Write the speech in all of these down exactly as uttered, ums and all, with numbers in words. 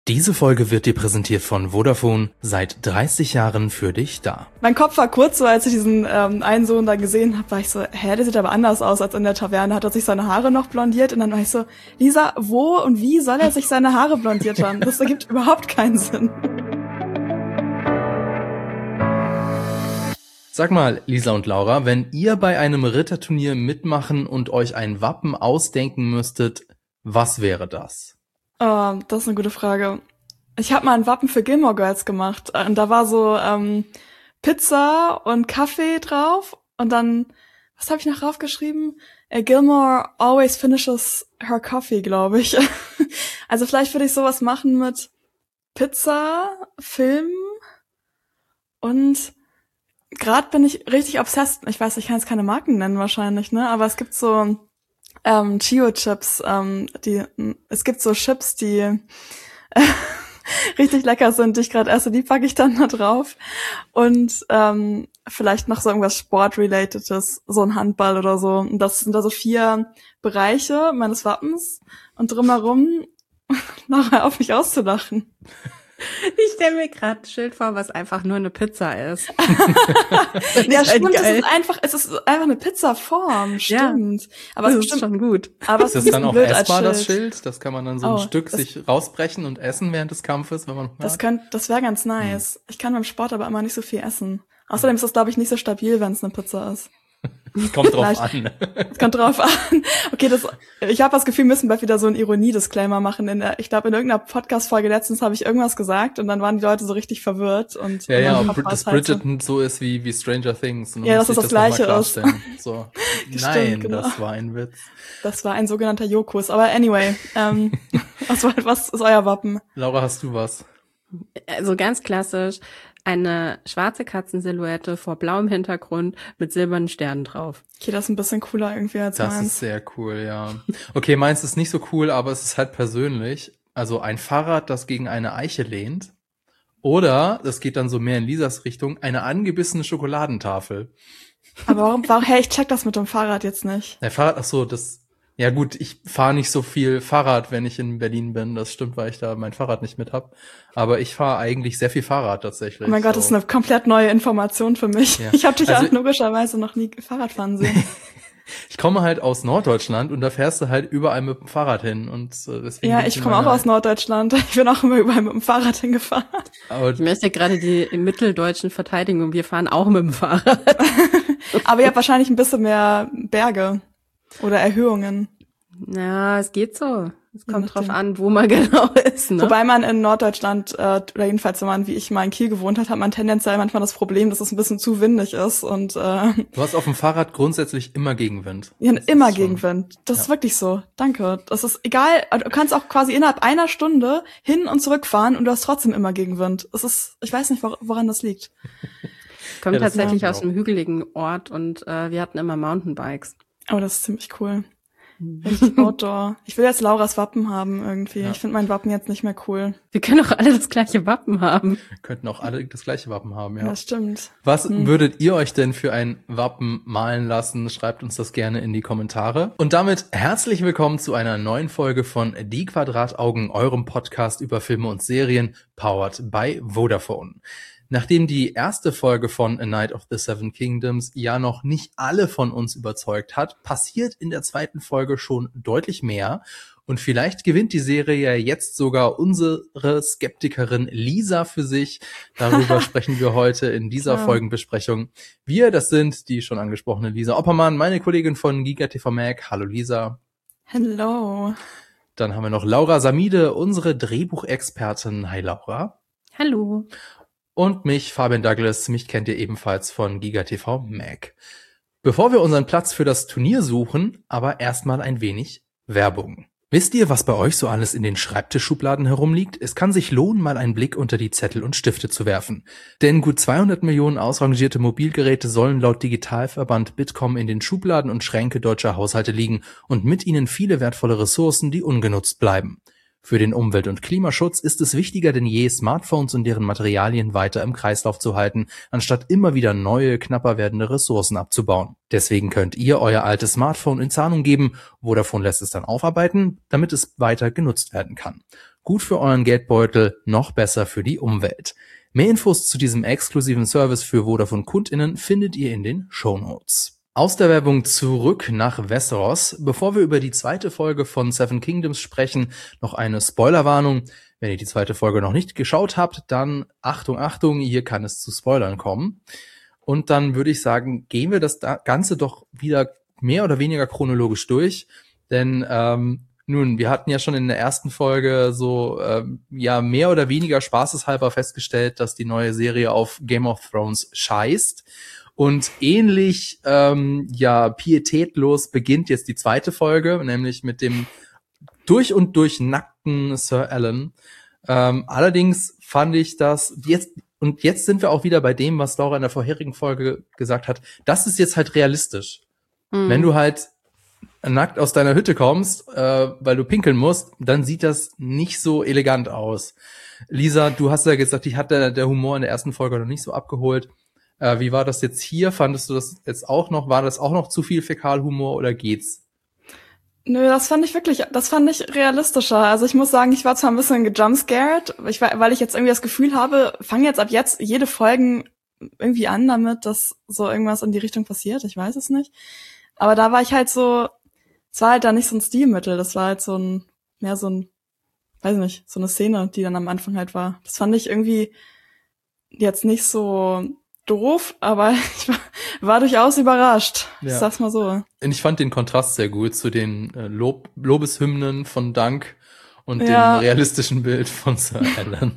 Diese Folge wird dir präsentiert von Vodafone, seit dreißig Jahren für dich da. Mein Kopf war kurz so, als ich diesen ähm, einen Sohn da gesehen habe, war ich so, hä, der sieht aber anders aus als in der Taverne. Hat er sich seine Haare noch blondiert? Und dann war ich so, Lisa, wo und wie soll er sich seine Haare blondiert haben? Das ergibt überhaupt keinen Sinn. Sag mal, Lisa und Laura, wenn ihr bei einem Ritterturnier mitmachen und euch ein Wappen ausdenken müsstet, was wäre das? Oh, das ist eine gute Frage. Ich habe mal ein Wappen für Gilmore Girls gemacht und da war so ähm, Pizza und Kaffee drauf und dann, was habe ich noch draufgeschrieben? Uh, Gilmore always finishes her coffee, glaube ich. Also vielleicht würde ich sowas machen mit Pizza, Film und gerade bin ich richtig obsessed. Ich weiß, ich kann jetzt keine Marken nennen wahrscheinlich, ne? Aber es gibt so ähm, Chio-Chips. Ähm, die, es gibt so Chips, die äh, richtig lecker sind, die ich gerade esse. Die packe ich dann da drauf. Und ähm, vielleicht noch so irgendwas Sport-relatedes, so ein Handball oder so. Und das sind da so vier Bereiche meines Wappens. Und drumherum noch auf mich auszulachen. Ich stelle mir gerade ein Schild vor, was einfach nur eine Pizza ist. Ja, stimmt, es ist einfach, es ist einfach eine Pizzaform, stimmt. Ja, aber das es ist schon gut. Aber ist es das ist dann auch blöd essbar, als das Schild? Das kann man dann so oh, ein Stück sich rausbrechen und essen während des Kampfes, wenn man Hunger Das hat? könnte, das wäre ganz nice. Hm. Ich kann beim Sport aber immer nicht so viel essen. Außerdem ist das, glaube ich, nicht so stabil, wenn es eine Pizza ist. Es kommt drauf an. Es kommt drauf an. Okay, das, ich habe das Gefühl, wir müssen bald wieder so einen Ironie-Disclaimer machen. In der, ich glaube, in irgendeiner Podcast-Folge letztens habe ich irgendwas gesagt und dann waren die Leute so richtig verwirrt. Und, ja, und ja, ob das Bridgerton so ist wie, wie Stranger Things. Und ja, dass das das Gleiche ist. So. Stimmt, Nein, genau. Das war ein Witz. Das war ein sogenannter Jokus. Aber anyway, ähm, was, was ist euer Wappen? Laura, hast du was? Also ganz klassisch. Eine schwarze Katzensilhouette vor blauem Hintergrund mit silbernen Sternen drauf. Okay, das ist ein bisschen cooler irgendwie als das meins. Das ist sehr cool, ja. Okay, meins ist nicht so cool, aber es ist halt persönlich. Also ein Fahrrad, das gegen eine Eiche lehnt. Oder, das geht dann so mehr in Lisas Richtung, eine angebissene Schokoladentafel. Aber warum, warum, hey, ich check das mit dem Fahrrad jetzt nicht. Der Fahrrad, ach so, das, ja gut, ich fahre nicht so viel Fahrrad, wenn ich in Berlin bin. Das stimmt, weil ich da mein Fahrrad nicht mit hab. Aber ich fahre eigentlich sehr viel Fahrrad tatsächlich. Oh mein Gott, so. Das ist eine komplett neue Information für mich. Ja. Ich habe dich also, auch logischerweise noch nie Fahrrad fahren sehen. Ich komme halt aus Norddeutschland und da fährst du halt überall mit dem Fahrrad hin. Und deswegen ja, ich komme auch aus Norddeutschland. Ich bin auch immer überall mit dem Fahrrad hingefahren. Aber ich möchte gerade die Mitteldeutschen verteidigen und wir fahren auch mit dem Fahrrad. Aber ihr habt wahrscheinlich ein bisschen mehr Berge. Oder Erhöhungen. Ja, es geht so. Es kommt ja, drauf an, wo man genau ist. Ne? Wobei man in Norddeutschland, äh, oder jedenfalls, wenn man wie ich mal in Kiel gewohnt hat, hat man tendenziell manchmal das Problem, dass es ein bisschen zu windig ist. Und äh, du hast auf dem Fahrrad grundsätzlich immer Gegenwind. Ja, immer Gegenwind. Das ja. ist wirklich so. Danke. Das ist egal. Du kannst auch quasi innerhalb einer Stunde hin und zurück fahren und du hast trotzdem immer Gegenwind. Es ist, ich weiß nicht, woran das liegt. Ich komme ja, tatsächlich aus einem hügeligen Ort und äh, wir hatten immer Mountainbikes. Oh, das ist ziemlich cool. Richtig Outdoor. Ich will jetzt Lauras Wappen haben irgendwie. Ja. Ich finde mein Wappen jetzt nicht mehr cool. Wir können doch alle das gleiche Wappen haben. Wir könnten auch alle das gleiche Wappen haben, ja. Ja, stimmt. Was hm. würdet ihr euch denn für ein Wappen malen lassen? Schreibt uns das gerne in die Kommentare. Und damit herzlich willkommen zu einer neuen Folge von Die Quadrataugen, eurem Podcast über Filme und Serien, powered by Vodafone. Nachdem die erste Folge von A Night of the Seven Kingdoms ja noch nicht alle von uns überzeugt hat, passiert in der zweiten Folge schon deutlich mehr. Und vielleicht gewinnt die Serie ja jetzt sogar unsere Skeptikerin Lisa für sich. Darüber sprechen wir heute in dieser ja. Folgenbesprechung. Wir, das sind die schon angesprochene Lisa Oppermann, meine Kollegin von GigaTV Mag. Hallo Lisa. Hallo. Dann haben wir noch Laura Samide, unsere Drehbuchexpertin. Hi Laura. Hallo. Und mich, Fabian Douglas, mich kennt ihr ebenfalls von GigaTV Mag. Bevor wir unseren Platz für das Turnier suchen, aber erstmal ein wenig Werbung. Wisst ihr, was bei euch so alles in den Schreibtischschubladen herumliegt? Es kann sich lohnen, mal einen Blick unter die Zettel und Stifte zu werfen. Denn gut zweihundert Millionen ausrangierte Mobilgeräte sollen laut Digitalverband Bitkom in den Schubladen und Schränke deutscher Haushalte liegen und mit ihnen viele wertvolle Ressourcen, die ungenutzt bleiben. Für den Umwelt- und Klimaschutz ist es wichtiger denn je, Smartphones und deren Materialien weiter im Kreislauf zu halten, anstatt immer wieder neue, knapper werdende Ressourcen abzubauen. Deswegen könnt ihr euer altes Smartphone in Zahlung geben, Vodafone lässt es dann aufarbeiten, damit es weiter genutzt werden kann. gut für euren Geldbeutel, noch besser für die Umwelt. Mehr Infos zu diesem exklusiven Service für Vodafone-KundInnen findet ihr in den Shownotes. Aus der Werbung zurück nach Westeros. Bevor wir über die zweite Folge von Seven Kingdoms sprechen, noch eine Spoilerwarnung. Wenn ihr die zweite Folge noch nicht geschaut habt, dann Achtung, Achtung, hier kann es zu Spoilern kommen. Und dann würde ich sagen, gehen wir das Ganze doch wieder mehr oder weniger chronologisch durch. Denn ähm, nun, wir hatten ja schon in der ersten Folge so ähm, ja mehr oder weniger spaßeshalber festgestellt, dass die neue Serie auf Game of Thrones scheißt. Und ähnlich ähm, ja pietätlos beginnt jetzt die zweite Folge, nämlich mit dem durch und durch nackten Sir Alan. Ähm, allerdings fand ich das jetzt, und jetzt sind wir auch wieder bei dem, was Laura in der vorherigen Folge gesagt hat, das ist jetzt halt realistisch. Mhm. Wenn du halt nackt aus deiner Hütte kommst, äh, weil du pinkeln musst, dann sieht das nicht so elegant aus. Lisa, du hast ja gesagt, dich hat der, der Humor in der ersten Folge noch nicht so abgeholt. Äh, wie war das jetzt hier? Fandest du das jetzt auch noch, war das auch noch zu viel Fäkalhumor oder geht's? Nö, das fand ich wirklich, das fand ich realistischer. Also ich muss sagen, ich war zwar ein bisschen gejumpscared, ich war, weil ich jetzt irgendwie das Gefühl habe, fangen jetzt ab jetzt jede Folgen irgendwie an damit, dass so irgendwas in die Richtung passiert. Ich weiß es nicht. Aber da war ich halt so, es war halt da nicht so ein Stilmittel, das war halt so ein, mehr so ein, weiß nicht, so eine Szene, die dann am Anfang halt war. Das fand ich irgendwie jetzt nicht so doof, aber ich war, war durchaus überrascht. Ja. Ich sag's mal so. Und ich fand den Kontrast sehr gut zu den äh, Lob Lobeshymnen von Dunk und ja. dem realistischen Bild von Sir Alan.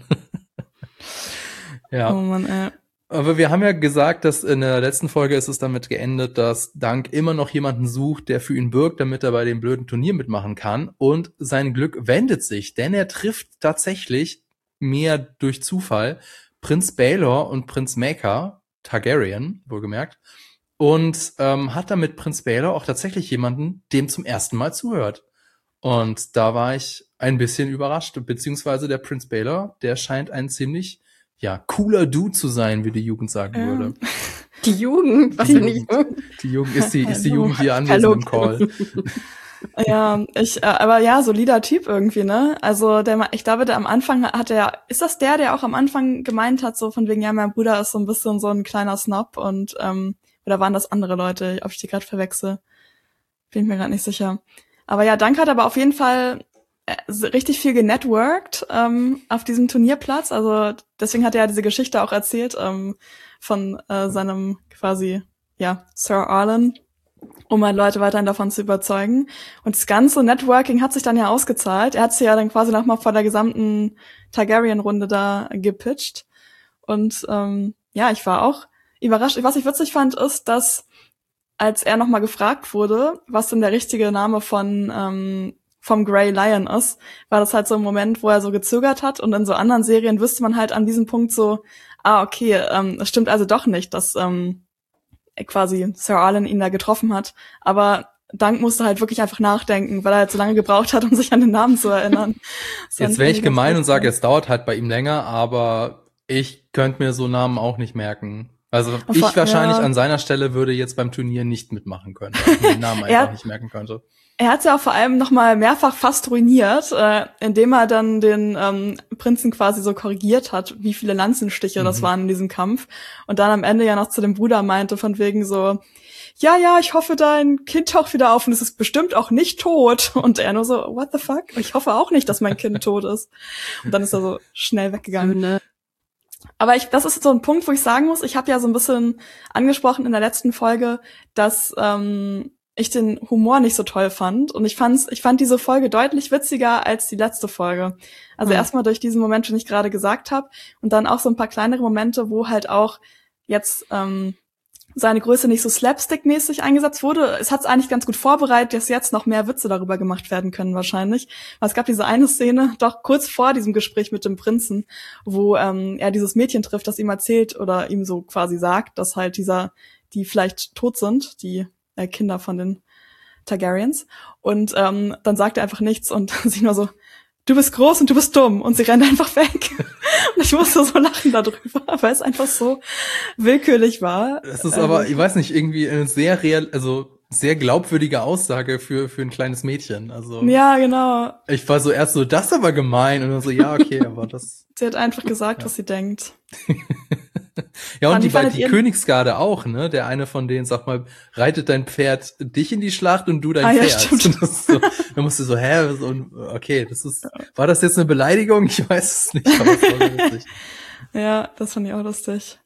Ja. Oh Mann, ey. Aber wir haben ja gesagt, dass in der letzten Folge ist es damit geendet, dass Dunk immer noch jemanden sucht, der für ihn bürgt, damit er bei dem blöden Turnier mitmachen kann. Und sein Glück wendet sich, denn er trifft tatsächlich, mehr durch Zufall, Prinz Baelor und Prinz Maekar, Targaryen, wohlgemerkt, und ähm, hat damit Prinz Baelor auch tatsächlich jemanden, dem zum ersten Mal zuhört. Und da war ich ein bisschen überrascht, beziehungsweise der Prinz Baelor, der scheint ein ziemlich, ja, cooler Dude zu sein, wie die Jugend sagen ja. würde. Die Jugend? Was die, für eine Jugend? Die Jugend, ist die, ist die Jugend hier anwesend im Call. Ja, ich, äh, aber ja, solider Typ irgendwie, ne? Also der, ich glaube, der am Anfang hat er, ist das der, der auch am Anfang gemeint hat, so von wegen, ja, mein Bruder ist so ein bisschen so ein kleiner Snob und, ähm, oder waren das andere Leute, ob ich die gerade verwechsel? Bin ich mir gerade nicht sicher. Aber ja, Dunk hat aber auf jeden Fall äh, richtig viel genetworked, ähm, auf diesem Turnierplatz, also deswegen hat er ja diese Geschichte auch erzählt, ähm, von äh, seinem quasi, ja, Sir Alan, um halt Leute weiterhin davon zu überzeugen. Und das ganze Networking hat sich dann ja ausgezahlt. Er hat sich ja dann quasi nochmal vor der gesamten Targaryen-Runde da gepitcht. Und ähm, ja, ich war auch überrascht. Was ich witzig fand, ist, dass als er nochmal gefragt wurde, was denn der richtige Name von ähm, vom Grey Lion ist, war das halt so ein Moment, wo er so gezögert hat. Und in so anderen Serien wüsste man halt an diesem Punkt so, ah, okay, ähm, es stimmt also doch nicht, dass ähm, quasi Sir Alan ihn da getroffen hat. Aber Dunk musste halt wirklich einfach nachdenken, weil er halt so lange gebraucht hat, um sich an den Namen zu erinnern. Jetzt wäre ich gemein und sage, es dauert halt bei ihm länger, aber ich könnte mir so Namen auch nicht merken. Also ich ja. wahrscheinlich an seiner Stelle würde jetzt beim Turnier nicht mitmachen können, weil ich mir den Namen einfach nicht merken könnte. Er hat ja auch vor allem noch mal mehrfach fast ruiniert, äh, indem er dann den ähm, Prinzen quasi so korrigiert hat, wie viele Lanzenstiche mhm. das waren in diesem Kampf. Und dann am Ende ja noch zu dem Bruder meinte, von wegen so, ja, ja, ich hoffe, dein Kind taucht wieder auf und es ist bestimmt auch nicht tot. Und er nur so, what the fuck? Ich hoffe auch nicht, dass mein Kind tot ist. Und dann ist er so schnell weggegangen. Ne? Aber ich, das ist so ein Punkt, wo ich sagen muss, ich habe ja so ein bisschen angesprochen in der letzten Folge, dass ähm, ich den Humor nicht so toll fand. Und ich fand's, ich fand diese Folge deutlich witziger als die letzte Folge. Also mhm. erstmal durch diesen Moment, den ich gerade gesagt habe, und dann auch so ein paar kleinere Momente, wo halt auch jetzt ähm, seine Größe nicht so slapstick-mäßig eingesetzt wurde. Es hat es eigentlich ganz gut vorbereitet, dass jetzt noch mehr Witze darüber gemacht werden können wahrscheinlich. Weil es gab diese eine Szene, doch kurz vor diesem Gespräch mit dem Prinzen, wo ähm, er dieses Mädchen trifft, das ihm erzählt oder ihm so quasi sagt, dass halt dieser, die vielleicht tot sind, die äh, Kinder von den Targaryens. Und ähm, dann sagt er einfach nichts und sie nur so, du bist groß und du bist dumm. Und sie rennt einfach weg. Und ich musste so lachen darüber, weil es einfach so willkürlich war. Es ist aber, ich weiß nicht, irgendwie eine sehr real, also sehr glaubwürdige Aussage für für ein kleines Mädchen. Also Ja, genau. ich war so erst so, das ist aber gemein und dann so, ja, okay, aber das. Sie hat einfach gesagt, ja. was sie denkt. Ja, und Wann die, fandet die ihr- Königsgarde auch, ne? Der eine von denen, sag mal, reitet dein Pferd dich in die Schlacht und du dein Ah, ja, Pferd. stimmt. Und das ist so, dann musst du so, hä, so, und, okay, das ist, war das jetzt eine Beleidigung? Ich weiß es nicht, aber es war so witzig. Ja, das fand ich auch lustig.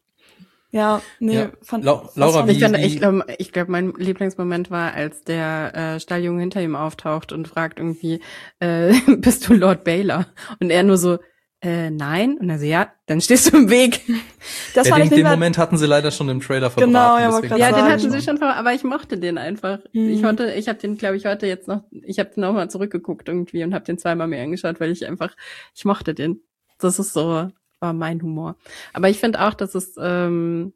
Ja, nee, Ja. fand, Lau- was Laura, fand wie- Ich finde, wie- ich glaube, ich glaub, mein Lieblingsmoment war, als der äh, Stalljunge hinter ihm auftaucht und fragt irgendwie, äh, bist du Lord Baylor? Und er nur so, äh, nein. Und er so, ja, dann stehst du im Weg. Das ja, fand den, ich nicht den mehr, Moment hatten sie leider schon im Trailer verbraten. Genau, ja, deswegen wollte Ja, grad den sagen. hatten sie schon vor, aber ich mochte den einfach. Mhm. Ich hatte, ich habe den, glaube ich, heute jetzt noch, ich habe den noch mal zurückgeguckt irgendwie und habe den zweimal mehr angeschaut, weil ich einfach, ich mochte den. Das ist so, war mein Humor. Aber ich finde auch, dass es, ähm,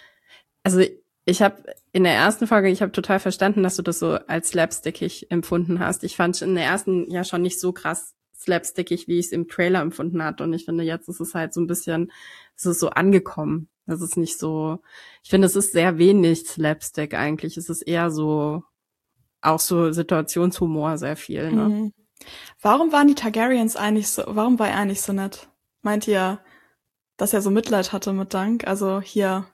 also ich habe in der ersten Folge, ich habe total verstanden, dass du das so als slapstickig empfunden hast. Ich fand in der ersten ja schon nicht so krass slapstickig, wie ich es im Trailer empfunden hatte. Und ich finde, jetzt ist es halt so ein bisschen, es ist so angekommen. Das ist nicht so, ich finde, es ist sehr wenig Slapstick eigentlich. Es ist eher so, auch so Situationshumor sehr viel, ne? Mhm. Warum waren die Targaryens eigentlich so, warum war er eigentlich so nett? Meint ihr, dass er so Mitleid hatte mit Dank? Also hier,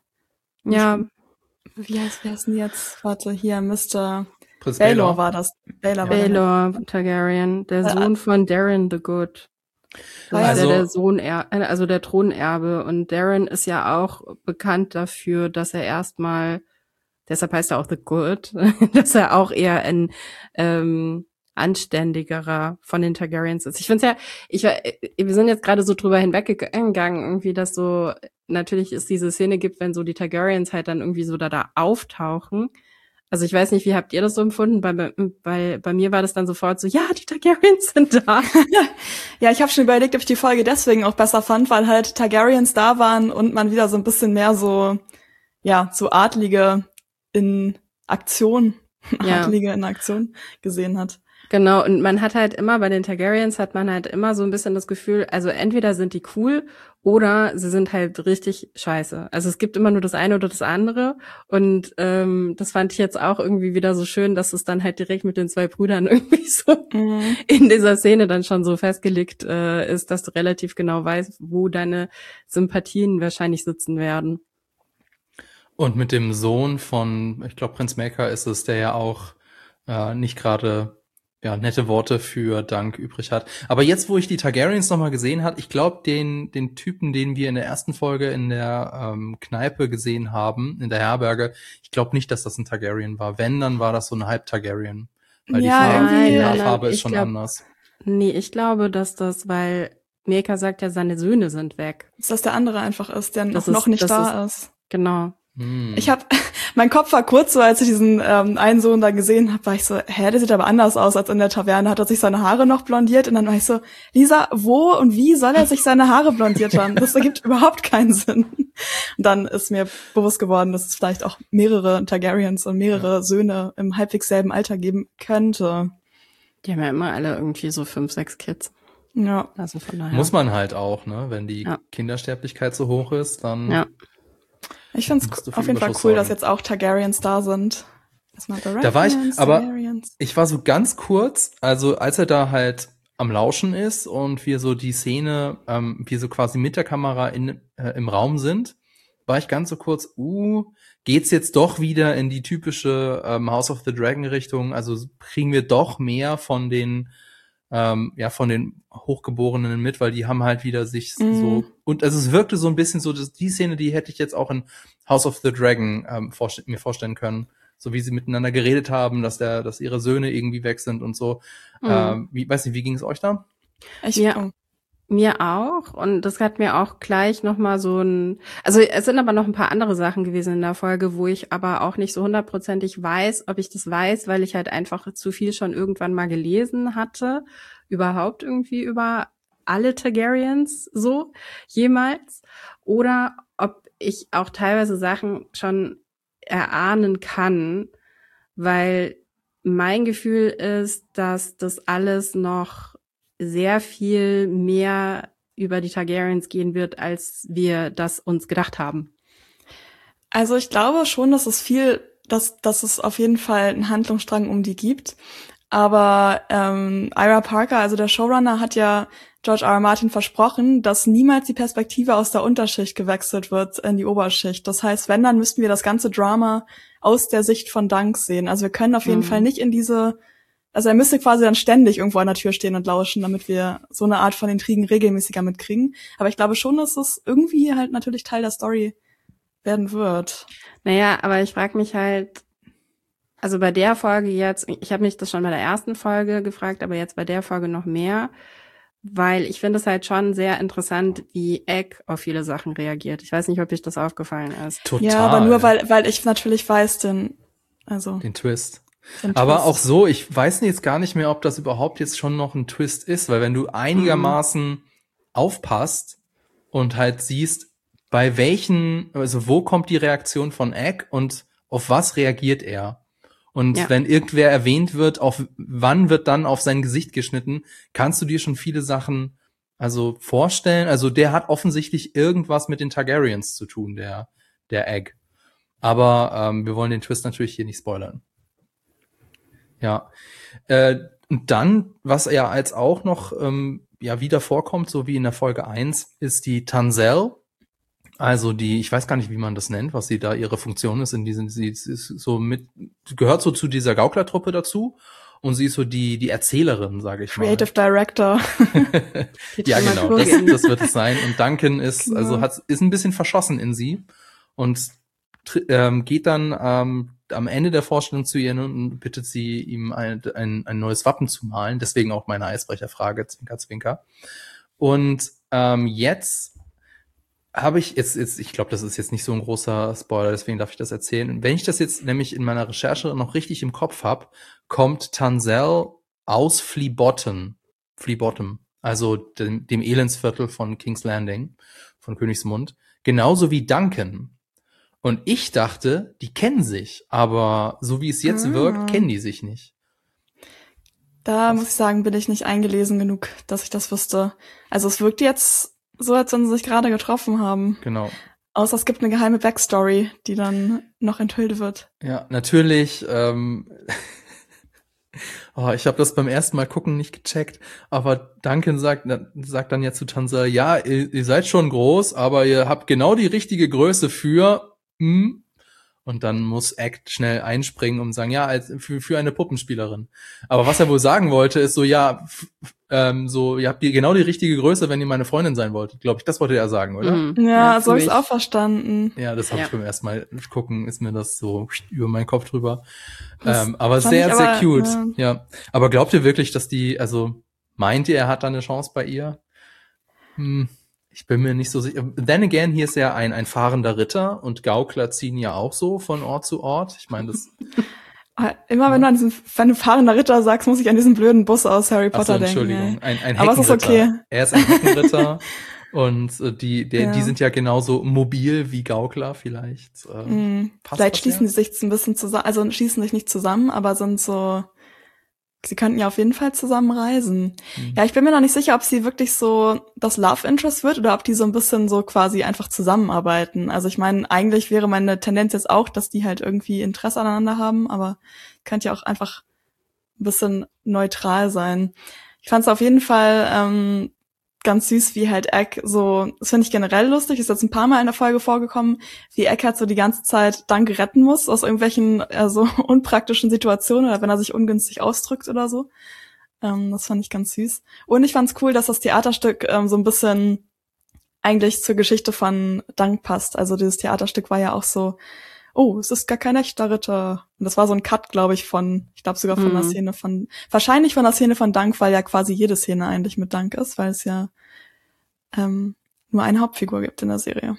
Ja, wie heißt, wie heißt denn jetzt? Warte, hier, Mister Prinz Baelor Baelor. war das. Baelor war der Baelor Targaryen, der Äh, Sohn von Darren the Good. Das Ah, ist ja. ja der Also- Sohn, also der Thronerbe. Und Darren ist ja auch bekannt dafür, dass er erstmal, deshalb heißt er auch The Good, dass er auch eher ein ähm, anständigerer von den Targaryens ist. Ich finde es ja, ich war- wir sind jetzt gerade so drüber hinweggegangen, irgendwie, dass so natürlich es diese Szene gibt, wenn so die Targaryens halt dann irgendwie so da da auftauchen. Also ich weiß nicht, wie habt ihr das so empfunden? Bei, bei, bei, bei mir war das dann sofort so, ja, die Targaryens sind da. Ja, ich habe schon überlegt, ob ich die Folge deswegen auch besser fand, weil halt Targaryens da waren und man wieder so ein bisschen mehr so, ja, so Adlige in Aktion, Ja. Adlige in Aktion gesehen hat. Genau, und man hat halt immer, bei den Targaryens hat man halt immer so ein bisschen das Gefühl, also entweder sind die cool oder sie sind halt richtig scheiße. Also es gibt immer nur das eine oder das andere und ähm, das fand ich jetzt auch irgendwie wieder so schön, dass es dann halt direkt mit den zwei Brüdern irgendwie so Mhm. in dieser Szene dann schon so festgelegt äh, ist, dass du relativ genau weißt, wo deine Sympathien wahrscheinlich sitzen werden. Und mit dem Sohn von, ich glaube, Prinz Maker ist es, der ja auch äh, nicht gerade ja nette Worte für Dank übrig hat. Aber jetzt, wo ich die Targaryens nochmal gesehen habe, ich glaube, den den Typen, den wir in der ersten Folge in der ähm, Kneipe gesehen haben, in der Herberge, ich glaube nicht, dass das ein Targaryen war. Wenn, dann war das so ein Halb-Targaryen. Weil Ja, die Farbe, irgendwie- die Nein, nein, Haarfarbe ist ich schon glaub- anders. Nee, ich glaube, dass das, weil Maker sagt ja, seine Söhne sind weg. Dass das der andere einfach ist, der Das noch, noch ist- nicht das da ist. Genau. Hm. Ich habe, mein Kopf war kurz so, als ich diesen ähm, einen Sohn da gesehen habe, war ich so, hä, der sieht aber anders aus als in der Taverne. Hat er sich seine Haare noch blondiert? Und dann war ich so, Lisa, wo und wie soll er sich seine Haare blondiert haben? Das ergibt überhaupt keinen Sinn. Und dann ist mir bewusst geworden, dass es vielleicht auch mehrere Targaryens und mehrere Söhne im halbwegs selben Alter geben könnte. Die haben ja immer alle irgendwie so fünf, sechs Kids. Ja. Also von daher. Muss man halt auch, ne? Wenn die Ja. Kindersterblichkeit so hoch ist, dann Ja. Ich find's Musst du auf für jeden Fall Überschuss cool, sorgen. dass jetzt auch Targaryens da sind. Erstmal Da war ich, Baratheons, aber- Targaryens. ich war so ganz kurz, also als er da halt am Lauschen ist und wir so die Szene, ähm, wir so quasi mit der Kamera in, äh, im Raum sind, war ich ganz so kurz, uh, geht's jetzt doch wieder in die typische ähm, House of the Dragon Richtung, also kriegen wir doch mehr von den ähm, ja, von den Hochgeborenen mit, weil die haben halt wieder sich Mhm. so, und also es wirkte so ein bisschen so, dass die Szene, die hätte ich jetzt auch in House of the Dragon ähm, vorst- mir vorstellen können, so wie sie miteinander geredet haben, dass der, dass ihre Söhne irgendwie weg sind und so. Mhm. Ähm, wie, weiß nicht, wie ging es euch da? Ich, Ja. oh. Mir auch. Und das hat mir auch gleich nochmal so ein, also es sind aber noch ein paar andere Sachen gewesen in der Folge, wo ich aber auch nicht so hundertprozentig weiß, ob ich das weiß, weil ich halt einfach zu viel schon irgendwann mal gelesen hatte, überhaupt irgendwie über alle Targaryens so jemals, oder ob ich auch teilweise Sachen schon erahnen kann, weil mein Gefühl ist, dass das alles noch sehr viel mehr über die Targaryens gehen wird, als wir das uns gedacht haben. Also ich glaube schon, dass es viel dass, dass es auf jeden Fall einen Handlungsstrang um die gibt. Aber ähm, Ira Parker, also der Showrunner, hat ja George R. R. Martin versprochen, dass niemals die Perspektive aus der Unterschicht gewechselt wird in die Oberschicht. Das heißt, wenn, dann müssten wir das ganze Drama aus der Sicht von Dunk sehen. Also wir können auf jeden mhm. Fall nicht in diese, also er müsste quasi dann ständig irgendwo an der Tür stehen und lauschen, damit wir so eine Art von Intrigen regelmäßiger mitkriegen. Aber ich glaube schon, dass es irgendwie halt natürlich Teil der Story werden wird. Naja, aber ich frage mich halt, also bei der Folge jetzt, ich habe mich das schon bei der ersten Folge gefragt, aber jetzt bei der Folge noch mehr, weil ich finde es halt schon sehr interessant, wie Egg auf viele Sachen reagiert. Ich weiß nicht, ob euch das aufgefallen ist. Total. Ja, aber nur, weil weil ich natürlich weiß, den, also den Twist. Den aber Twist. Auch so, ich weiß jetzt gar nicht mehr, ob das überhaupt jetzt schon noch ein Twist ist, weil wenn du einigermaßen mhm. aufpasst und halt siehst, bei welchen, also wo kommt die Reaktion von Egg und auf was reagiert er? Und ja. wenn irgendwer erwähnt wird, auf wann wird dann auf sein Gesicht geschnitten, kannst du dir schon viele Sachen also vorstellen. Also der hat offensichtlich irgendwas mit den Targaryens zu tun, der der Egg. Aber ähm, wir wollen den Twist natürlich hier nicht spoilern. Ja. Äh, und dann, was ja als auch noch ähm, ja wieder vorkommt, so wie in der Folge eins, ist die Tansel. Also die, ich weiß gar nicht, wie man das nennt, was sie da ihre Funktion ist in diesen, sie ist so mit, gehört so zu dieser Gauklertruppe dazu und sie ist so die die Erzählerin, sage ich Creative mal. Director. Ja, genau, das, das wird es sein. Und Duncan ist, genau. also hat ist ein bisschen verschossen in sie und ähm, geht dann ähm, am Ende der Vorstellung zu ihr und bittet sie, ihm ein, ein, ein neues Wappen zu malen. Deswegen auch meine Eisbrecherfrage, Zwinker, Zwinker. Und ähm, jetzt habe ich jetzt, jetzt, ich glaube, das ist jetzt nicht so ein großer Spoiler, deswegen darf ich das erzählen. Wenn ich das jetzt nämlich in meiner Recherche noch richtig im Kopf habe, kommt Tansel aus Flea Bottom, Flea Bottom, also dem, dem Elendsviertel von King's Landing, von Königsmund, genauso wie Duncan. Und ich dachte, die kennen sich, aber so wie es jetzt ah. wirkt, kennen die sich nicht. Da Was? muss ich sagen, bin ich nicht eingelesen genug, dass ich das wüsste. Also es wirkt jetzt so, als wenn sie sich gerade getroffen haben. Genau. Außer es gibt eine geheime Backstory, die dann noch enthüllt wird. Ja, natürlich. Ähm, oh, ich habe das beim ersten Mal gucken nicht gecheckt, aber Duncan sagt, sagt dann ja zu Tansel, ja, ihr, ihr seid schon groß, aber ihr habt genau die richtige Größe für... Hm? Und dann muss Act schnell einspringen und sagen, ja, als für, für eine Puppenspielerin. Aber was er wohl sagen wollte, ist so, ja, f, ähm, so, ihr habt die, genau die richtige Größe, wenn ihr meine Freundin sein wolltet. Glaube ich, das wollte er sagen, oder? Mhm. Ja, ja so habe ich es auch verstanden. Ja, das habe ja. ich beim ersten Mal gucken, ist mir das so über meinen Kopf drüber. Ähm, aber sehr, sehr aber, cute. Ja. ja. Aber glaubt ihr wirklich, dass die, also meint ihr, er hat da eine Chance bei ihr? Hm. Ich bin mir nicht so sicher. Then again, hier ist ja ein, ein fahrender Ritter und Gaukler ziehen ja auch so von Ort zu Ort. Ich meine, das... Immer wenn du an diesen, wenn du fahrender Ritter sagst, muss ich an diesen blöden Bus aus Harry Potter Ach so, denken. Entschuldigung, ein, ein Aber es ist okay. Er ist ein Heckenritter und äh, die, der, ja. die sind ja genauso mobil wie Gaukler vielleicht. Äh, mm, vielleicht schließen ja? die sich ein bisschen zusammen, also schließen sich nicht zusammen, aber sind so... Sie könnten ja auf jeden Fall zusammen reisen. Mhm. Ja, ich bin mir noch nicht sicher, ob sie wirklich so das Love Interest wird oder ob die so ein bisschen so quasi einfach zusammenarbeiten. Also ich meine, eigentlich wäre meine Tendenz jetzt auch, dass die halt irgendwie Interesse aneinander haben, aber könnte ja auch einfach ein bisschen neutral sein. Ich fand es auf jeden Fall ähm, ganz süß, wie halt Egg so, das finde ich generell lustig, ist jetzt ein paar Mal in der Folge vorgekommen, wie Egg halt so die ganze Zeit Dunk retten muss aus irgendwelchen äh, so unpraktischen Situationen oder wenn er sich ungünstig ausdrückt oder so. Ähm, das fand ich ganz süß. Und ich fand's cool, dass das Theaterstück ähm, so ein bisschen eigentlich zur Geschichte von Dunk passt. Also dieses Theaterstück war ja auch so, oh, es ist gar kein echter Ritter. Und das war so ein Cut, glaube ich, von, ich glaube sogar von mhm. der Szene von, wahrscheinlich von der Szene von Dunk, weil ja quasi jede Szene eigentlich mit Dunk ist, weil es ja ähm, nur eine Hauptfigur gibt in der Serie.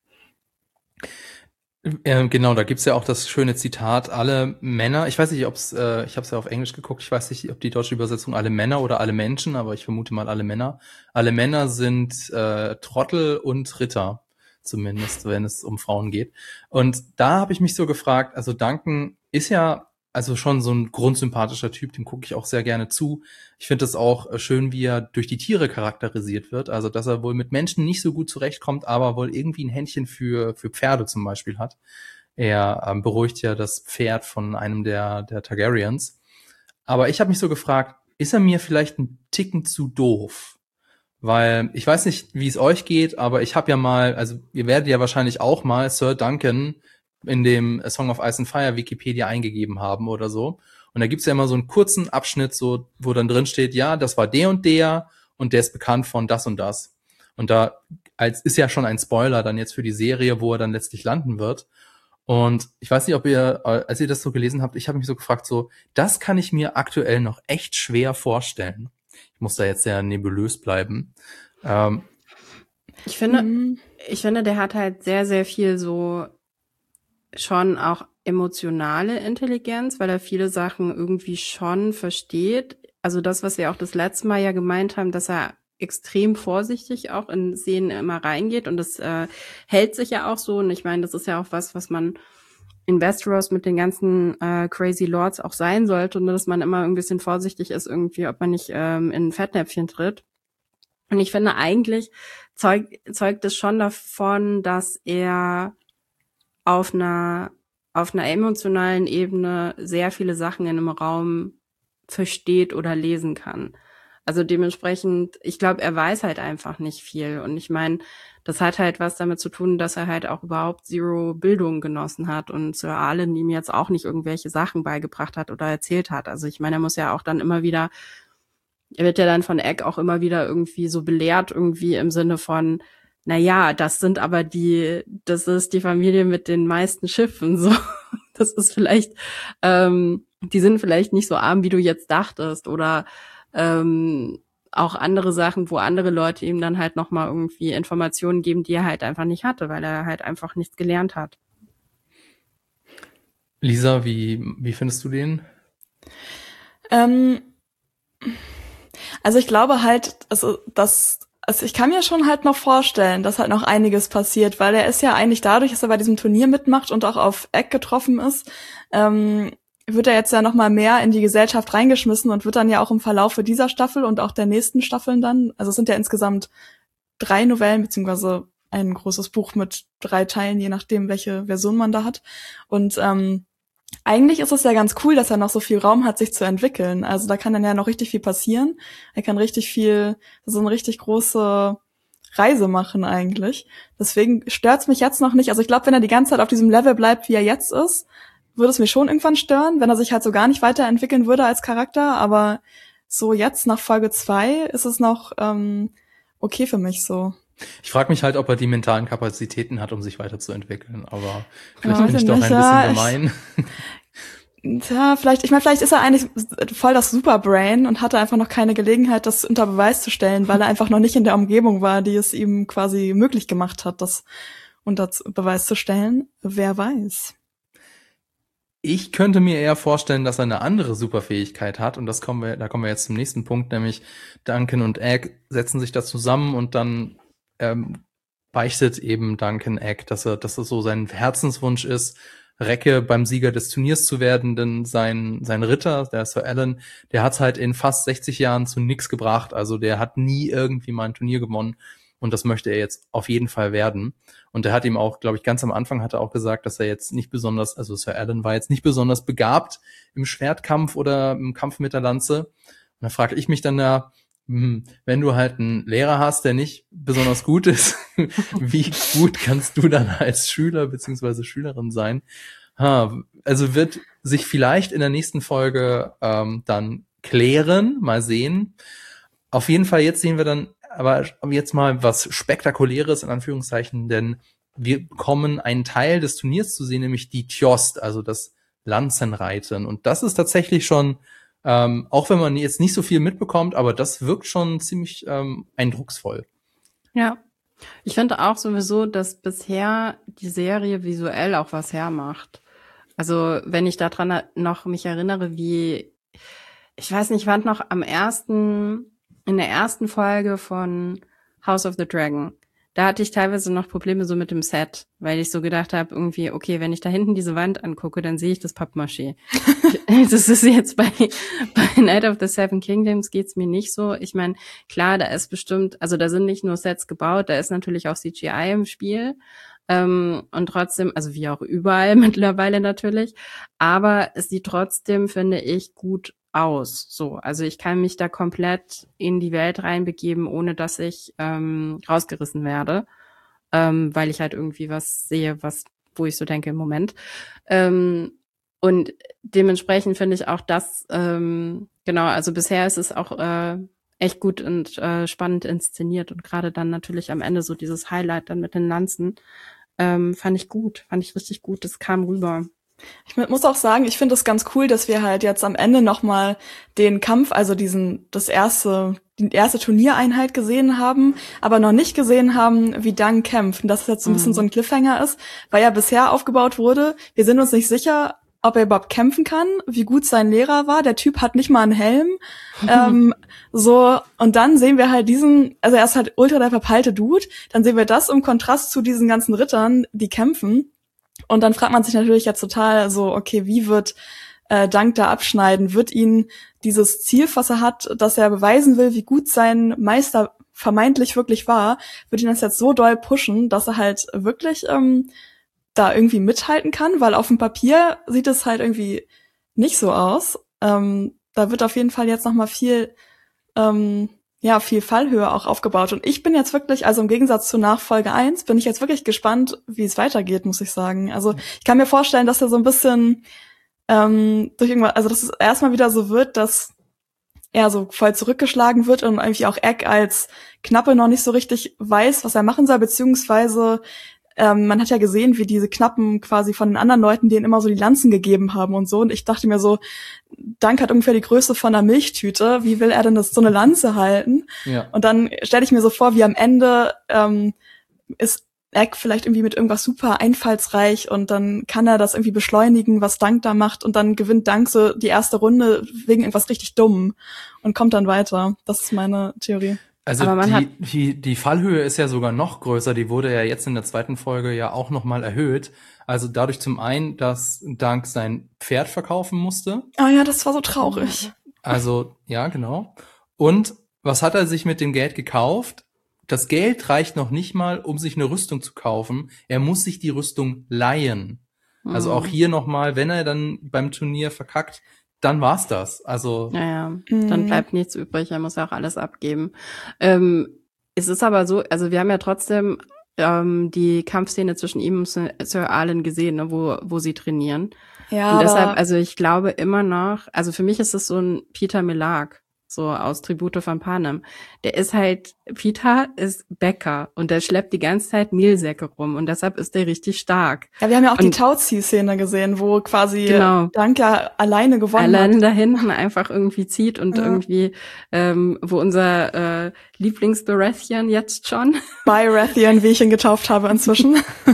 Ähm, genau, da gibt's ja auch das schöne Zitat, alle Männer, ich weiß nicht, ob's, äh, ich habe es ja auf Englisch geguckt, ich weiß nicht, ob die deutsche Übersetzung alle Männer oder alle Menschen, aber ich vermute mal alle Männer. Alle Männer sind äh, Trottel und Ritter. Zumindest, wenn es um Frauen geht. Und da habe ich mich so gefragt, also Duncan ist ja also schon so ein grundsympathischer Typ, dem gucke ich auch sehr gerne zu. Ich finde es auch schön, wie er durch die Tiere charakterisiert wird, also dass er wohl mit Menschen nicht so gut zurechtkommt, aber wohl irgendwie ein Händchen für für Pferde zum Beispiel hat. Er ähm, beruhigt ja das Pferd von einem der, der Targaryens. Aber ich habe mich so gefragt, ist er mir vielleicht ein Ticken zu doof? Weil ich weiß nicht, wie es euch geht, aber ich habe ja mal, also ihr werdet ja wahrscheinlich auch mal Sir Duncan in dem A Song of Ice and Fire Wikipedia eingegeben haben oder so. Und da gibt's ja immer so einen kurzen Abschnitt, so wo dann drin steht, ja, das war der und der und der ist bekannt von das und das. Und da als ist ja schon ein Spoiler dann jetzt für die Serie, wo er dann letztlich landen wird. Und ich weiß nicht, ob ihr, als ihr das so gelesen habt, ich habe mich so gefragt, so, das kann ich mir aktuell noch echt schwer vorstellen. Ich muss da jetzt sehr nebulös bleiben. Ähm, Ich finde, Mhm. ich finde, der hat halt sehr, sehr viel so schon auch emotionale Intelligenz, weil er viele Sachen irgendwie schon versteht. Also das, was wir auch das letzte Mal ja gemeint haben, dass er extrem vorsichtig auch in Szenen immer reingeht und das äh, hält sich ja auch so. Und ich meine, das ist ja auch was, was man in Westeros mit den ganzen äh, Crazy Lords auch sein sollte und dass man immer ein bisschen vorsichtig ist irgendwie, ob man nicht ähm, in ein Fettnäpfchen tritt. Und ich finde eigentlich zeug, zeugt es schon davon, dass er auf einer auf einer emotionalen Ebene sehr viele Sachen in einem Raum versteht oder lesen kann. Also dementsprechend, ich glaube, er weiß halt einfach nicht viel. Und ich meine, das hat halt was damit zu tun, dass er halt auch überhaupt Zero Bildung genossen hat und Sir Arlen ihm jetzt auch nicht irgendwelche Sachen beigebracht hat oder erzählt hat. Also ich meine, er muss ja auch dann immer wieder, er wird ja dann von Egg auch immer wieder irgendwie so belehrt, irgendwie im Sinne von, na ja, das sind aber die, das ist die Familie mit den meisten Schiffen, so. Das ist vielleicht, ähm, die sind vielleicht nicht so arm, wie du jetzt dachtest, oder ähm, auch andere Sachen, wo andere Leute ihm dann halt nochmal irgendwie Informationen geben, die er halt einfach nicht hatte, weil er halt einfach nichts gelernt hat. Lisa, wie, wie findest du den? Ähm, also ich glaube halt, also das, also ich kann mir schon halt noch vorstellen, dass halt noch einiges passiert, weil er ist ja eigentlich dadurch, dass er bei diesem Turnier mitmacht und auch auf Egg getroffen ist, ähm, wird er jetzt ja noch mal mehr in die Gesellschaft reingeschmissen und wird dann ja auch im Verlaufe dieser Staffel und auch der nächsten Staffeln dann, also es sind ja insgesamt drei Novellen beziehungsweise ein großes Buch mit drei Teilen, je nachdem, welche Version man da hat. Und ähm, eigentlich ist es ja ganz cool, dass er noch so viel Raum hat, sich zu entwickeln. Also da kann dann ja noch richtig viel passieren. Er kann richtig viel, so eine richtig große Reise machen eigentlich. Deswegen stört's mich jetzt noch nicht. Also ich glaube, wenn er die ganze Zeit auf diesem Level bleibt, wie er jetzt ist, würde es mich schon irgendwann stören, wenn er sich halt so gar nicht weiterentwickeln würde als Charakter. Aber so jetzt nach Folge zwei ist es noch ähm, okay für mich so. Ich frage mich halt, ob er die mentalen Kapazitäten hat, um sich weiterzuentwickeln, aber vielleicht Ja, bin ich weiß doch ich ein nicht, ja, bisschen ich- gemein. Tja, vielleicht, ich meine, vielleicht ist er eigentlich voll das Superbrain und hatte einfach noch keine Gelegenheit, das unter Beweis zu stellen, weil er einfach noch nicht in der Umgebung war, die es ihm quasi möglich gemacht hat, das unter Beweis zu stellen. Wer weiß. Ich könnte mir eher vorstellen, dass er eine andere Superfähigkeit hat und das kommen wir, da kommen wir jetzt zum nächsten Punkt, nämlich Duncan und Egg setzen sich da zusammen und dann ähm, beichtet eben Duncan Egg, dass er, dass es so sein Herzenswunsch ist, Recke beim Sieger des Turniers zu werden, denn sein sein Ritter, der Sir Alan, der hat halt in fast sechzig Jahren zu nix gebracht, also der hat nie irgendwie mal ein Turnier gewonnen und das möchte er jetzt auf jeden Fall werden. Und er hat ihm auch, glaube ich, ganz am Anfang hat er auch gesagt, dass er jetzt nicht besonders, also Sir Alan war jetzt nicht besonders begabt im Schwertkampf oder im Kampf mit der Lanze. Und da frage ich mich dann ja, hm, wenn du halt einen Lehrer hast, der nicht besonders gut ist, wie gut kannst du dann als Schüler beziehungsweise Schülerin sein? Ha, also wird sich vielleicht in der nächsten Folge ähm, dann klären, mal sehen. Auf jeden Fall, jetzt sehen wir dann aber jetzt mal was Spektakuläres in Anführungszeichen, denn wir bekommen einen Teil des Turniers zu sehen, nämlich die Tjost, also das Lanzenreiten. Und das ist tatsächlich schon, ähm, auch wenn man jetzt nicht so viel mitbekommt, aber das wirkt schon ziemlich ähm, eindrucksvoll. Ja. Ich finde auch sowieso, dass bisher die Serie visuell auch was hermacht. Also wenn ich daran noch mich erinnere, wie, ich weiß nicht, wann noch am ersten, in der ersten Folge von House of the Dragon, da hatte ich teilweise noch Probleme so mit dem Set, weil ich so gedacht habe, irgendwie, okay, wenn ich da hinten diese Wand angucke, dann sehe ich das Pappmaché. Das ist jetzt bei, bei Night of the Seven Kingdoms geht's mir nicht so. Ich meine, klar, da ist bestimmt, also da sind nicht nur Sets gebaut, da ist natürlich auch C G I im Spiel, Ähm, und trotzdem, also wie auch überall mittlerweile natürlich, aber es sieht trotzdem, finde ich, gut aus. So, also ich kann mich da komplett in die Welt reinbegeben, ohne dass ich ähm, rausgerissen werde, ähm, weil ich halt irgendwie was sehe, was, wo ich so denke im Moment. Ähm, und dementsprechend finde ich auch das, ähm, genau, also bisher ist es auch äh, echt gut und äh, spannend inszeniert und gerade dann natürlich am Ende so dieses Highlight dann mit den Lanzen, ähm, fand ich gut, fand ich richtig gut, das kam rüber. Ich muss auch sagen, ich finde es ganz cool, dass wir halt jetzt am Ende nochmal den Kampf, also diesen, das erste, die erste Turniereinheit gesehen haben, aber noch nicht gesehen haben, wie Dang kämpft. Und dass es jetzt so ein bisschen Mhm. so ein Cliffhanger ist, weil ja bisher aufgebaut wurde, wir sind uns nicht sicher, ob er überhaupt kämpfen kann, wie gut sein Lehrer war. Der Typ hat nicht mal einen Helm. ähm, so, und dann sehen wir halt diesen, also er ist halt ultra der verpeilte Dude, dann sehen wir das im Kontrast zu diesen ganzen Rittern, die kämpfen. Und dann fragt man sich natürlich jetzt total so, okay, wie wird äh, Dang da abschneiden? Wird ihn dieses Ziel, was er hat, dass er beweisen will, wie gut sein Meister vermeintlich wirklich war, wird ihn das jetzt so doll pushen, dass er halt wirklich ähm, da irgendwie mithalten kann? Weil auf dem Papier sieht es halt irgendwie nicht so aus. Ähm, da wird auf jeden Fall jetzt noch mal viel ähm, ja, viel Fallhöhe auch aufgebaut. Und ich bin jetzt wirklich, also im Gegensatz zu Nachfolge eins, bin ich jetzt wirklich gespannt, wie es weitergeht, muss ich sagen. Also ich kann mir vorstellen, dass er so ein bisschen ähm, durch irgendwas, also dass es erstmal wieder so wird, dass er so voll zurückgeschlagen wird und irgendwie auch Egg als Knappe noch nicht so richtig weiß, was er machen soll, beziehungsweise ähm, man hat ja gesehen, wie diese Knappen quasi von den anderen Leuten denen immer so die Lanzen gegeben haben und so. Und ich dachte mir so, Dang hat ungefähr die Größe von einer Milchtüte. Wie will er denn das so eine Lanze halten? Ja. Und dann stelle ich mir so vor, wie am Ende ähm, ist Egg vielleicht irgendwie mit irgendwas super einfallsreich und dann kann er das irgendwie beschleunigen, was Dang da macht und dann gewinnt Dang so die erste Runde wegen irgendwas richtig Dummem und kommt dann weiter. Das ist meine Theorie. Also Aber man hat- die, die, die Fallhöhe ist ja sogar noch größer, die wurde ja jetzt in der zweiten Folge ja auch nochmal erhöht. Also dadurch zum einen, dass Dang sein Pferd verkaufen musste. Oh ja, das war so traurig. Also, ja, genau. Und was hat er sich mit dem Geld gekauft? Das Geld reicht noch nicht mal, um sich eine Rüstung zu kaufen. Er muss sich die Rüstung leihen. Also auch hier nochmal, wenn er dann beim Turnier verkackt, dann war's das. Also Ja, ja, Mhm. dann bleibt nichts übrig, er muss ja auch alles abgeben. Ähm, es ist aber so, also wir haben ja trotzdem ähm, die Kampfszene zwischen ihm und Sir Sir Arlen gesehen, ne, wo, wo sie trainieren. Ja, Und deshalb, aber also ich glaube immer noch, also für mich ist es so ein Peter Millark, so aus Tribute von Panem. Der ist halt, Peter ist Bäcker und der schleppt die ganze Zeit Mehlsäcke rum und deshalb ist der richtig stark. ja, wir haben ja auch die und- Tauzieh-Szene gesehen, wo quasi Genau. Dang ja alleine gewonnen Alleine hat. da hinten einfach irgendwie zieht und Ja. irgendwie, ähm, wo unser äh, Lieblings-Baratheon jetzt schon Bei Rathian, wie ich ihn getauft habe inzwischen.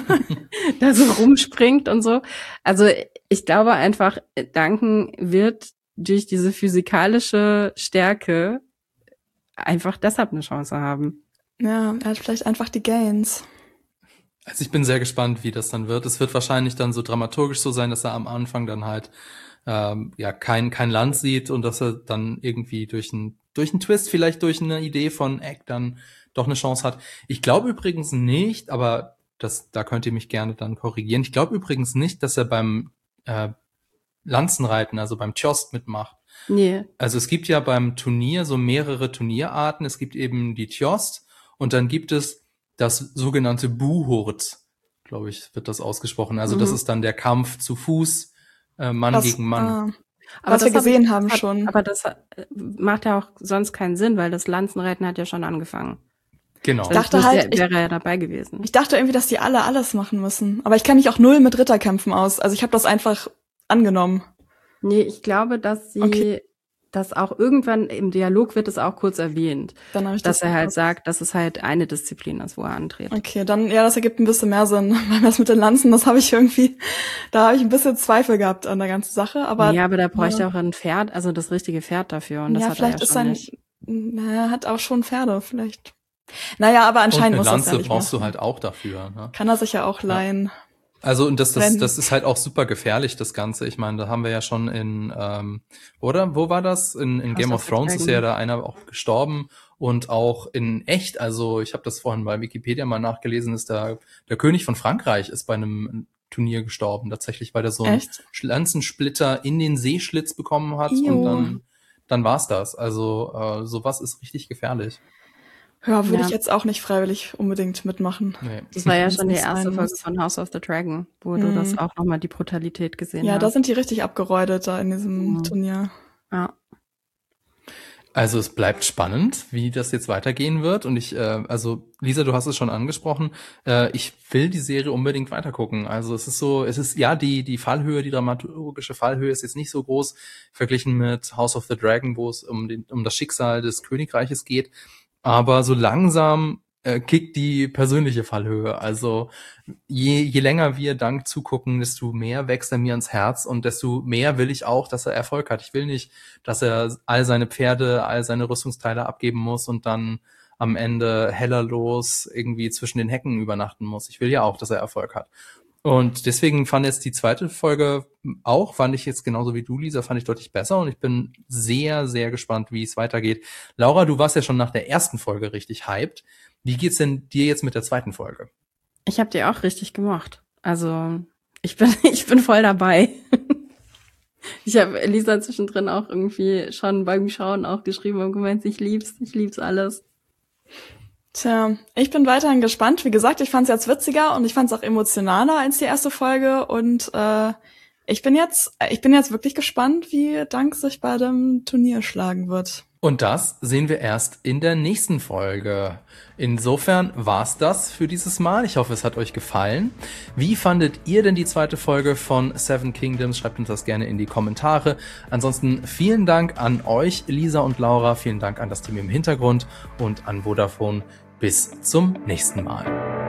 da so rumspringt und so. Also ich glaube einfach, Duncan wird durch diese physikalische Stärke einfach deshalb eine Chance haben. Ja, er hat vielleicht einfach die Gains. Also ich bin sehr gespannt, wie das dann wird. Es wird wahrscheinlich dann so dramaturgisch so sein, dass er am Anfang dann halt ähm, ja kein kein Land sieht und dass er dann irgendwie durch einen durch einen Twist, vielleicht durch eine Idee von Egg dann doch eine Chance hat. Ich glaube übrigens nicht, aber das da könnt ihr mich gerne dann korrigieren. Ich glaube übrigens nicht, dass er beim äh, Lanzenreiten, also beim Tjost mitmacht. Nee. Also es gibt ja beim Turnier so mehrere Turnierarten. Es gibt eben die Tjost und dann gibt es das sogenannte Buhurt, glaube ich, wird das ausgesprochen. Also Mhm. das ist dann der Kampf zu Fuß, äh, Mann Was, gegen Mann. ah, Aber was wir das hab gesehen ich- haben hat, schon. Aber das hat- macht ja auch sonst keinen Sinn, weil das Lanzenreiten hat ja schon angefangen. Genau. Ich dachte Sonst halt, wär- wäre er ja dabei gewesen. Ich dachte irgendwie, dass die alle alles machen müssen. Aber ich kenne mich auch null mit Ritterkämpfen aus. Also ich habe das einfach angenommen. Nee, ich glaube, dass sie, Okay. dass auch irgendwann im Dialog wird es auch kurz erwähnt, Dann habe ich dass das er halt verpasst. sagt, dass es halt eine Disziplin ist, wo er antritt. Okay, dann, ja, das ergibt ein bisschen mehr Sinn. Weil das mit den Lanzen, das habe ich irgendwie, da habe ich ein bisschen Zweifel gehabt an der ganzen Sache. Aber ja, aber da bräuchte ja. auch ein Pferd, also das richtige Pferd dafür. Und das ja, hat vielleicht er ja ist schon sein, nicht. na, er hat auch schon Pferde, vielleicht. Naja, aber Und anscheinend eine muss das ja Lanze nicht brauchst machen. du halt auch dafür. Ne? Kann er sich ja auch leihen. Also und das, das, Wenn- das ist halt auch super gefährlich, das Ganze. Ich meine, da haben wir ja schon in, ähm, oder wo war das? In, in House Game of of the Thrones ist Dragon. ja da einer auch gestorben und auch in echt. Also ich habe das vorhin bei Wikipedia mal nachgelesen, ist der, der König von Frankreich ist bei einem Turnier gestorben, tatsächlich, weil er so einen Echt? Lanzensplitter in den Seeschlitz bekommen hat Io. und dann, dann war's das. Also äh, sowas ist richtig gefährlich. Ja, würde Ja. ich jetzt auch nicht freiwillig unbedingt mitmachen. Nee. Das war ja Wenn's schon die nicht erste sein Folge muss. von House of the Dragon, wo du Mhm. das auch nochmal die Brutalität gesehen Ja, da hast. sind die richtig abgeräudet da in diesem Mhm. Turnier. Ja. Also es bleibt spannend, wie das jetzt weitergehen wird. Und ich, äh, also Lisa, du hast es schon angesprochen, äh, ich will die Serie unbedingt weitergucken. Also es ist so, es ist, ja, die die Fallhöhe, die dramaturgische Fallhöhe ist jetzt nicht so groß, verglichen mit House of the Dragon, wo es um den um das Schicksal des Königreiches geht. Aber so langsam äh, kickt die persönliche Fallhöhe. Also je, je länger wir Dank zugucken, desto mehr wächst er mir ans Herz und desto mehr will ich auch, dass er Erfolg hat. Ich will nicht, dass er all seine Pferde, all seine Rüstungsteile abgeben muss und dann am Ende hellerlos irgendwie zwischen den Hecken übernachten muss. Ich will ja auch, dass er Erfolg hat. Und deswegen fand jetzt die zweite Folge auch, fand ich jetzt genauso wie du, Lisa, fand ich deutlich besser und ich bin sehr, sehr gespannt, wie es weitergeht. Laura, du warst ja schon nach der ersten Folge richtig hyped. Wie geht's denn dir jetzt mit der zweiten Folge? Ich habe die auch richtig gemocht. Also ich bin ich bin voll dabei. Ich habe Lisa zwischendrin auch irgendwie schon beim Schauen auch geschrieben und gemeint, ich lieb's, ich lieb's alles. Tja, ich bin weiterhin gespannt. Wie gesagt, ich fand's jetzt witziger und ich fand's auch emotionaler als die erste Folge und äh, ich bin jetzt ich bin jetzt wirklich gespannt, wie Dank sich bei dem Turnier schlagen wird. Und das sehen wir erst in der nächsten Folge. Insofern war's das für dieses Mal. Ich hoffe, es hat euch gefallen. Wie fandet ihr denn die zweite Folge von Seven Kingdoms? Schreibt uns das gerne in die Kommentare. Ansonsten vielen Dank an euch, Lisa und Laura. Vielen Dank an das Team im Hintergrund und an Vodafone. Bis zum nächsten Mal.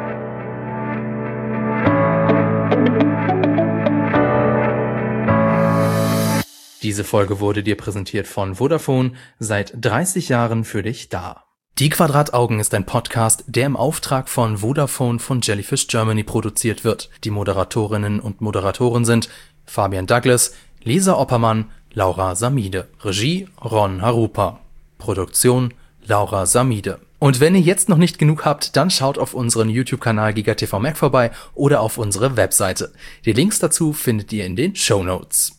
Diese Folge wurde dir präsentiert von Vodafone, seit dreißig Jahren für dich da. Die Quadrataugen ist ein Podcast, der im Auftrag von Vodafone von Jellyfish Germany produziert wird. Die Moderatorinnen und Moderatoren sind Fabian Douglas, Lisa Oppermann, Laura Samide. Regie Ron Harupa. Produktion Laura Samide. Und wenn ihr jetzt noch nicht genug habt, dann schaut auf unseren YouTube-Kanal GigaTV Mac vorbei oder auf unsere Webseite. Die Links dazu findet ihr in den Shownotes.